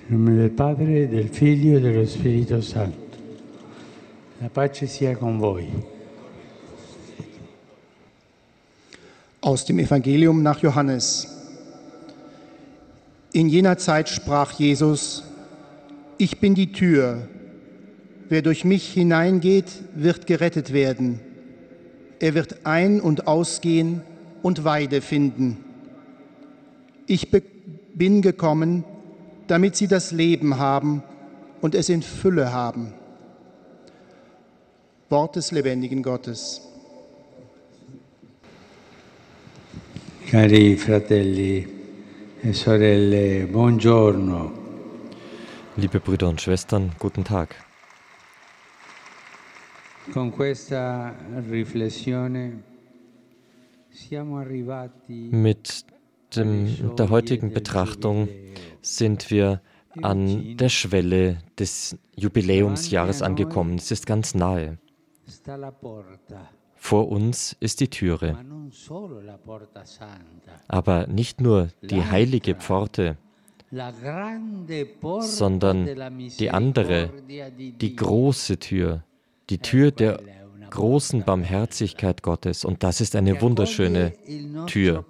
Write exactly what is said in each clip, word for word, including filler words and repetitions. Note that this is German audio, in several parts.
In nome del Padre, del Figlio e dello Spirito Santo. La pace sia con voi. Aus dem Evangelium nach Johannes. In jener Zeit sprach Jesus: Ich bin die Tür. Wer durch mich hineingeht, wird gerettet werden. Er wird ein- und ausgehen und Weide finden. Ich bin gekommen, damit sie das Leben haben und es in Fülle haben. Wort des lebendigen Gottes. Cari fratelli e sorelle, buongiorno. Liebe Brüder und Schwestern, guten Tag. Con questa riflessione siamo arrivati Mit dem, der heutigen Betrachtung sind wir an der Schwelle des Jubiläumsjahres angekommen. Es ist ganz nahe. Vor uns ist die Türe. Aber nicht nur die heilige Pforte, sondern die andere, die große Tür, die Tür der großen Barmherzigkeit Gottes. Und das ist eine wunderschöne Tür.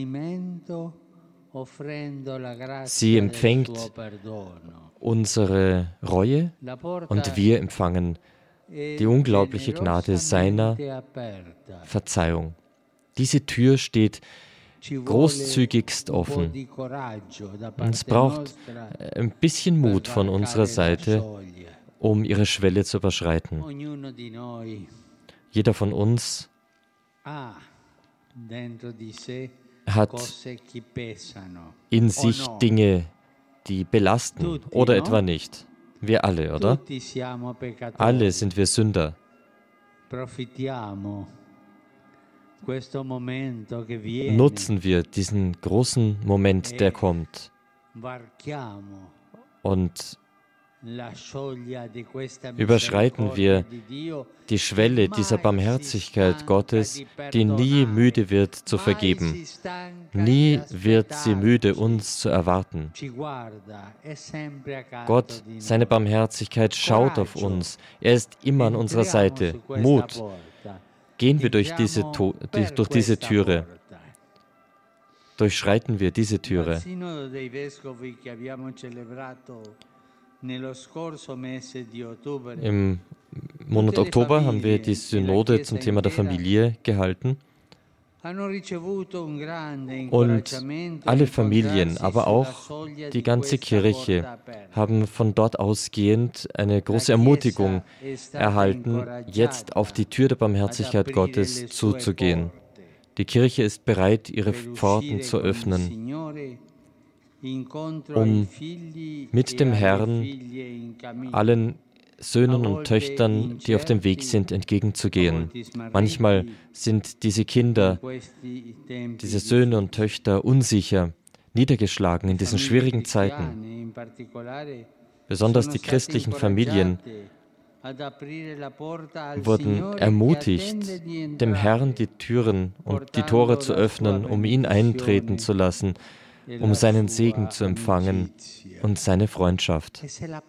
Sie empfängt unsere Reue und wir empfangen die unglaubliche Gnade seiner Verzeihung. Diese Tür steht großzügigst offen. Und es braucht ein bisschen Mut von unserer Seite, um ihre Schwelle zu überschreiten. Jeder von uns hat in sich Dinge, die belasten oder etwa nicht. Wir alle, oder? Alle sind wir Sünder. Nutzen wir diesen großen Moment, der kommt, und überschreiten wir die Schwelle dieser Barmherzigkeit Gottes, die nie müde wird zu vergeben. Nie wird sie müde, uns zu erwarten. Gott, seine Barmherzigkeit schaut auf uns. Er ist immer an unserer Seite. Mut. Gehen wir durch diese, durch diese Türe. Durchschreiten wir diese Türe. Im Monat Oktober haben wir die Synode zum Thema der Familie gehalten. Und alle Familien, aber auch die ganze Kirche haben von dort ausgehend eine große Ermutigung erhalten, jetzt auf die Tür der Barmherzigkeit Gottes zuzugehen. Die Kirche ist bereit, ihre Pforten zu öffnen, um mit dem Herrn allen Söhnen und Töchtern, die auf dem Weg sind, entgegenzugehen. Manchmal sind diese Kinder, diese Söhne und Töchter unsicher, niedergeschlagen in diesen schwierigen Zeiten. Besonders die christlichen Familien wurden ermutigt, dem Herrn die Türen und die Tore zu öffnen, um ihn eintreten zu lassen, um seinen Segen zu empfangen und seine Freundschaft.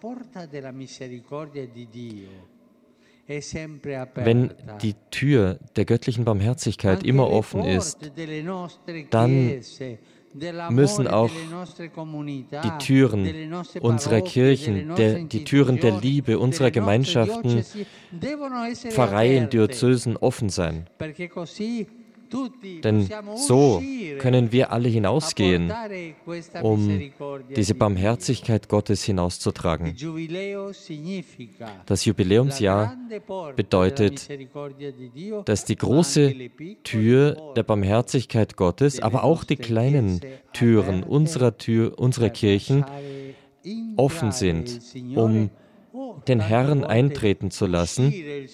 Wenn die Tür der göttlichen Barmherzigkeit immer offen ist, dann müssen auch die Türen unserer Kirchen, der, die Türen der Liebe unserer Gemeinschaften, Pfarreien, Diözesen offen sein. Denn so können wir alle hinausgehen, um diese Barmherzigkeit Gottes hinauszutragen. Das Jubiläumsjahr bedeutet, dass die große Tür der Barmherzigkeit Gottes, aber auch die kleinen Türen unserer, Tür, unserer Kirchen offen sind, um den Herrn eintreten zu lassen.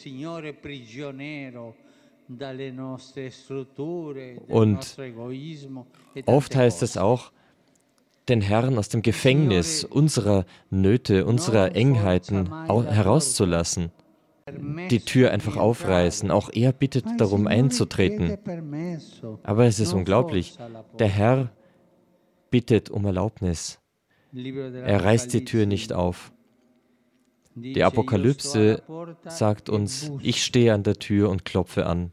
Und oft heißt es auch, den Herrn aus dem Gefängnis unserer Nöte, unserer Engheiten herauszulassen. Die Tür einfach aufreißen. Auch er bittet darum, einzutreten. Aber es ist unglaublich. Der Herr bittet um Erlaubnis. Er reißt die Tür nicht auf. Die Apokalypse sagt uns, ich stehe an der Tür und klopfe an.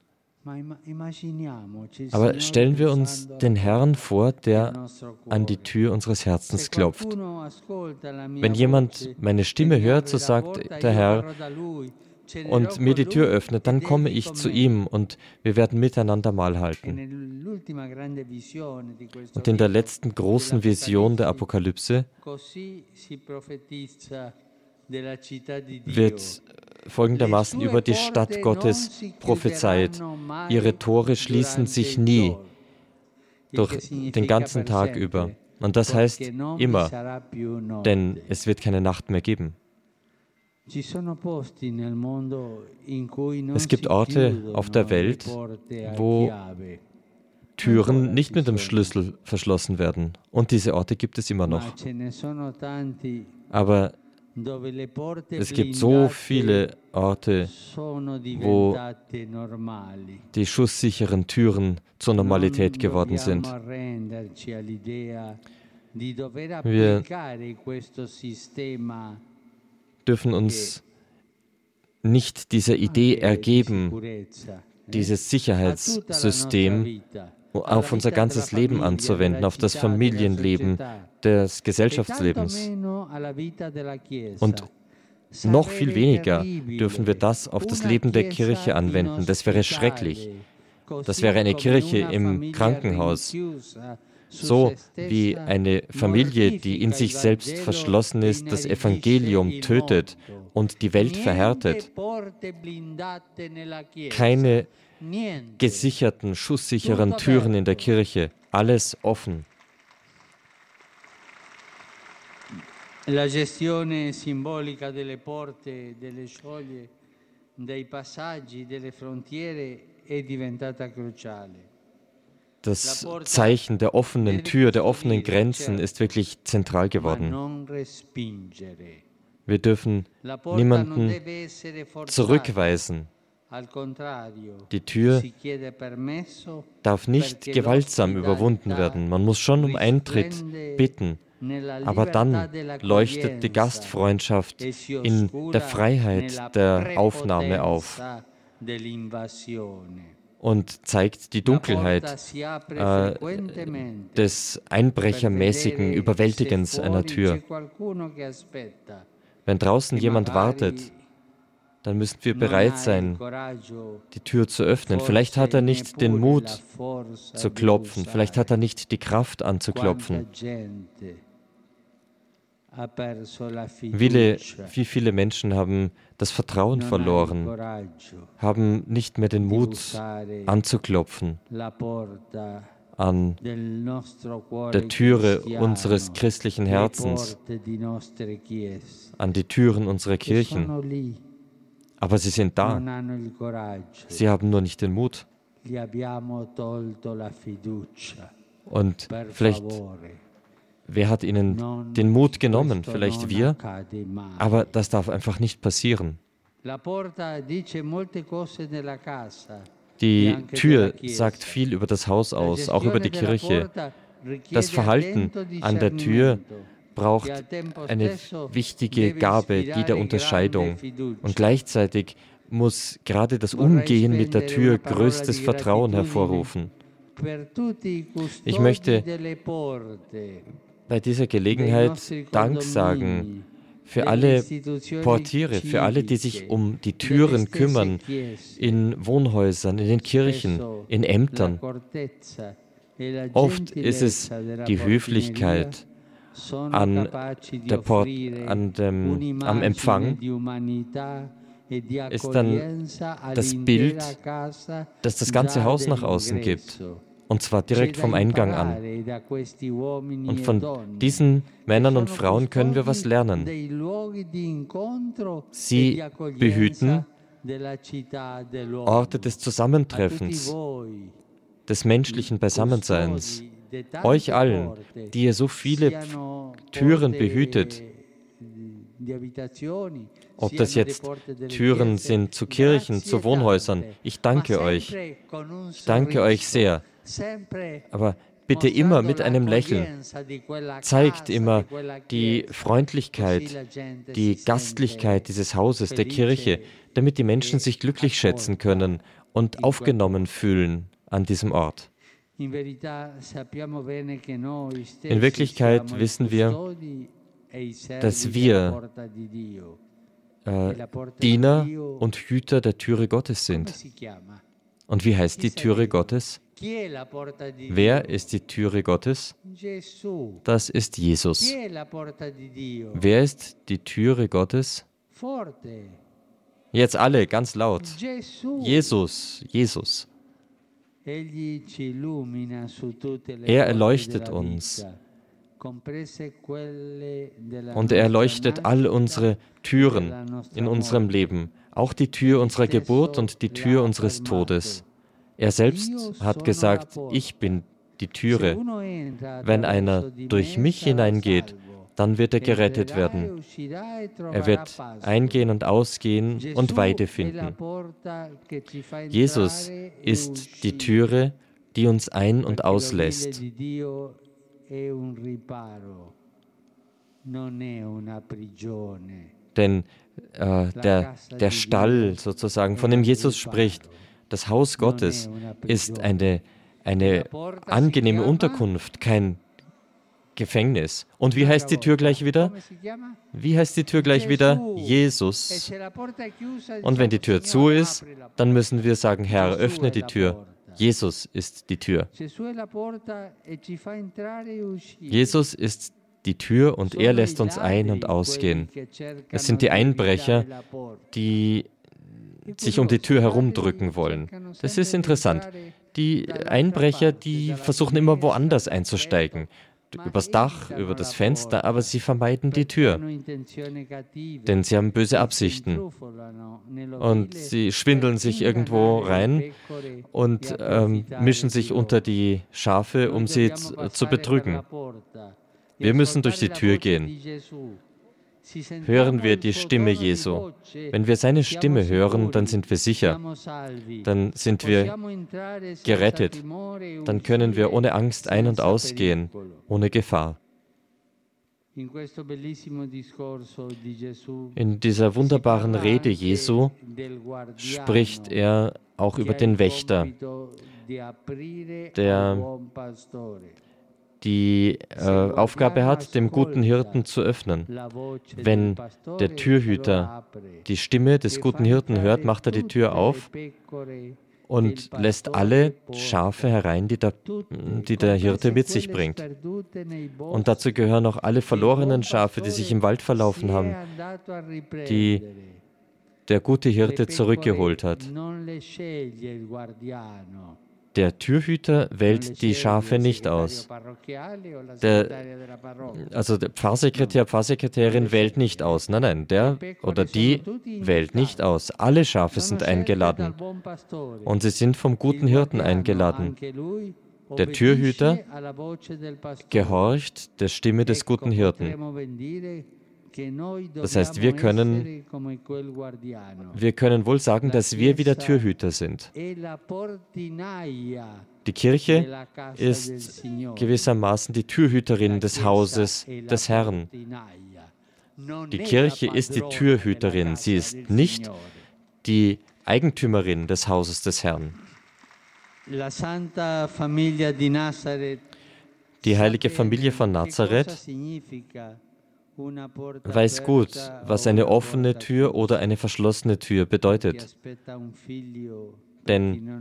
Aber stellen wir uns den Herrn vor, der an die Tür unseres Herzens klopft. Wenn jemand meine Stimme hört, so sagt der Herr, und mir die Tür öffnet, dann komme ich zu ihm und wir werden miteinander Mahl halten. Und in der letzten großen Vision der Apokalypse wird folgendermaßen über die Stadt Gottes prophezeit. Ihre Tore schließen sich nie, durch den ganzen Tag über. Und das heißt immer, denn es wird keine Nacht mehr geben. Es gibt Orte auf der Welt, wo Türen nicht mit dem Schlüssel verschlossen werden. Und diese Orte gibt es immer noch. Aber es gibt so viele Orte, wo die schusssicheren Türen zur Normalität geworden sind. Wir dürfen uns nicht dieser Idee ergeben, dieses Sicherheitssystem auf unser ganzes Leben anzuwenden, auf das Familienleben des Gesellschaftslebens. Und noch viel weniger dürfen wir das auf das Leben der Kirche anwenden. Das wäre schrecklich. Das wäre eine Kirche im Krankenhaus. So wie eine Familie, die in sich selbst verschlossen ist, das Evangelium tötet und die Welt verhärtet. Keine gesicherten, schusssicheren Türen in der Kirche, alles offen. La gestione simbolica delle porte, delle soglie, dei passaggi, delle frontiere è diventata cruciale. Das Zeichen der offenen Tür, der offenen Grenzen ist wirklich zentral geworden. Wir dürfen niemanden zurückweisen. Die Tür darf nicht gewaltsam überwunden werden. Man muss schon um Eintritt bitten. Aber dann leuchtet die Gastfreundschaft in der Freiheit der Aufnahme auf und zeigt die Dunkelheit äh, des einbrechermäßigen Überwältigens einer Tür. Wenn draußen jemand wartet, dann müssen wir bereit sein, die Tür zu öffnen. Vielleicht hat er nicht den Mut zu klopfen, vielleicht hat er nicht die Kraft anzuklopfen. Viele, wie viele Menschen haben das Vertrauen verloren, haben nicht mehr den Mut anzuklopfen an der Türe unseres christlichen Herzens, an die Türen unserer Kirchen. Aber sie sind da. Sie haben nur nicht den Mut. Und vielleicht, wer hat ihnen den Mut genommen? Vielleicht wir, aber das darf einfach nicht passieren. Die Tür sagt viel über das Haus aus, auch über die Kirche. Das Verhalten an der Tür braucht eine wichtige Gabe, die der Unterscheidung. Und gleichzeitig muss gerade das Umgehen mit der Tür größtes Vertrauen hervorrufen. Ich möchte bei dieser Gelegenheit Dank sagen für alle Portiere, für alle, die sich um die Türen kümmern, in Wohnhäusern, in den Kirchen, in Ämtern. Oft ist es die Höflichkeit an der Port, an dem, am Empfang, ist dann das Bild, das das ganze Haus nach außen gibt. Und zwar direkt vom Eingang an. Und von diesen Männern und Frauen können wir was lernen. Sie behüten Orte des Zusammentreffens, des menschlichen Beisammenseins. Euch allen, die ihr so viele Türen behütet, ob das jetzt Türen sind zu Kirchen, zu Wohnhäusern, ich danke euch. Ich danke euch sehr. Aber bitte immer mit einem Lächeln. Zeigt immer die Freundlichkeit, die Gastlichkeit dieses Hauses, der Kirche, damit die Menschen sich glücklich schätzen können und aufgenommen fühlen an diesem Ort. In Wirklichkeit wissen wir, dass wir äh, Diener und Hüter der Türe Gottes sind. Und wie heißt die Türe Gottes? Wer ist die Türe Gottes? Das ist Jesus. Wer ist die Türe Gottes? Jetzt alle, ganz laut. Jesus, Jesus. Er erleuchtet uns. Und er erleuchtet all unsere Türen in unserem Leben, auch die Tür unserer Geburt und die Tür unseres Todes. Er selbst hat gesagt, ich bin die Türe. Wenn einer durch mich hineingeht, dann wird er gerettet werden. Er wird eingehen und ausgehen und Weide finden. Jesus ist die Türe, die uns ein- und auslässt. Denn äh, der, der Stall sozusagen, von dem Jesus spricht, das Haus Gottes, ist eine, eine angenehme Unterkunft, kein Gefängnis. Und wie heißt die Tür gleich wieder? Wie heißt die Tür gleich wieder? Jesus. Und wenn die Tür zu ist, dann müssen wir sagen, Herr, öffne die Tür. Jesus ist die Tür. Jesus ist die Tür und er lässt uns ein- und ausgehen. Es sind die Einbrecher, die sich um die Tür herumdrücken wollen. Das ist interessant. Die Einbrecher, die versuchen immer woanders einzusteigen. Übers Dach, über das Fenster, aber sie vermeiden die Tür. Denn sie haben böse Absichten. Und sie schwindeln sich irgendwo rein und ähm, mischen sich unter die Schafe, um sie zu, zu betrügen. Wir müssen durch die Tür gehen. Hören wir die Stimme Jesu. Wenn wir seine Stimme hören, dann sind wir sicher. Dann sind wir gerettet. Dann können wir ohne Angst ein- und ausgehen, ohne Gefahr. In dieser wunderbaren Rede Jesu spricht er auch über den Wächter, der die äh, Aufgabe hat, dem guten Hirten zu öffnen. Wenn der Türhüter die Stimme des guten Hirten hört, macht er die Tür auf und lässt alle Schafe herein, die der, die der Hirte mit sich bringt. Und dazu gehören auch alle verlorenen Schafe, die sich im Wald verlaufen haben, die der gute Hirte zurückgeholt hat. Der Türhüter wählt die Schafe nicht aus. Der, also der Pfarrsekretär, Pfarrsekretärin wählt nicht aus. Nein, nein, der oder die wählt nicht aus. Alle Schafe sind eingeladen. Und sie sind vom guten Hirten eingeladen. Der Türhüter gehorcht der Stimme des guten Hirten. Das heißt, wir können, wir können wohl sagen, dass wir wie der Türhüter sind. Die Kirche ist gewissermaßen die Türhüterin des Hauses des Herrn. Die Kirche ist die Türhüterin, sie ist nicht die Eigentümerin des Hauses des Herrn. Die heilige Familie von Nazareth weiß gut, was eine offene Tür oder eine verschlossene Tür bedeutet. Denn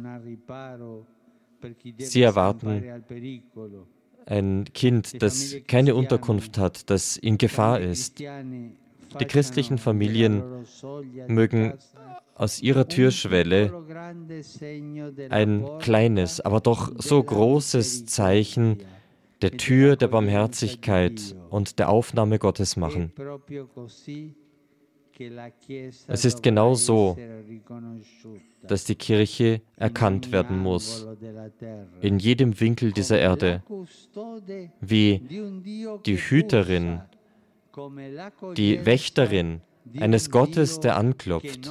sie erwarten ein Kind, das keine Unterkunft hat, das in Gefahr ist. Die christlichen Familien mögen aus ihrer Türschwelle ein kleines, aber doch so großes Zeichen der Tür der Barmherzigkeit und der Aufnahme Gottes machen. Es ist genau so, dass die Kirche erkannt werden muss, in jedem Winkel dieser Erde, wie die Hüterin, die Wächterin eines Gottes, der anklopft,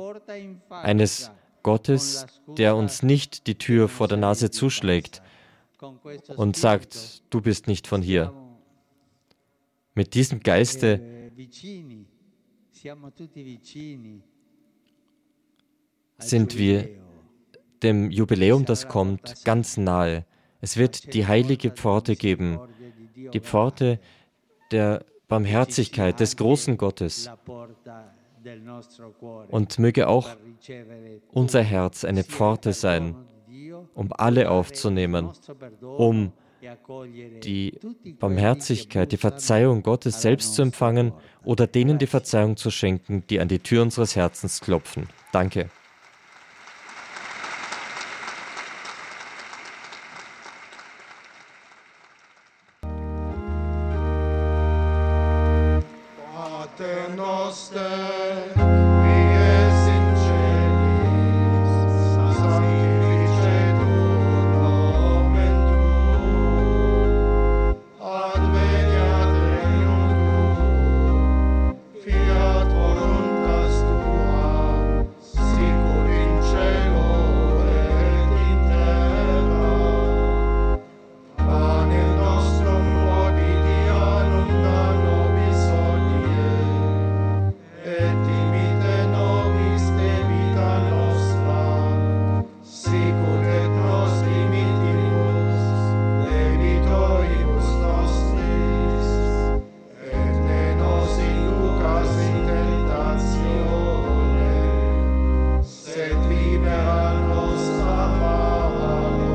eines Gottes, der uns nicht die Tür vor der Nase zuschlägt, und sagt, du bist nicht von hier. Mit diesem Geiste sind wir dem Jubiläum, das kommt, ganz nahe. Es wird die heilige Pforte geben, die Pforte der Barmherzigkeit des großen Gottes. Und möge auch unser Herz eine Pforte sein, um alle aufzunehmen, um die Barmherzigkeit, die Verzeihung Gottes selbst zu empfangen oder denen die Verzeihung zu schenken, die an die Tür unseres Herzens klopfen. Danke. Pater noster, qui es in celis, sanctificetur nomen tuum, adveniat regnum tuum, fiat voluntas tua, sicur in cielo et in terra. Panem nostrum quotidianum da nobis hodie, et dimitte nobis debita nostra, sicut et nos dimittimus debitoribus nostris, et ne nos inducas in tentatione, sed libera nos a malo.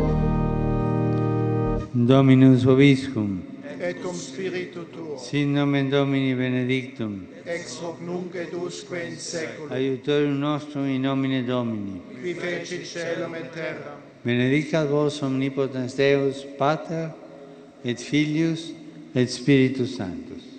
Dominus vobiscum, Et cum spiritu tuo, sin nomen Domini benedictum, ex hoc nunc et usque in saeculum, aiutorium nostrum in nomine Domini. qui fecit caelum et terram, Benedicat vos omnipotens Deus, Pater, et Filius, et Spiritus Sanctus.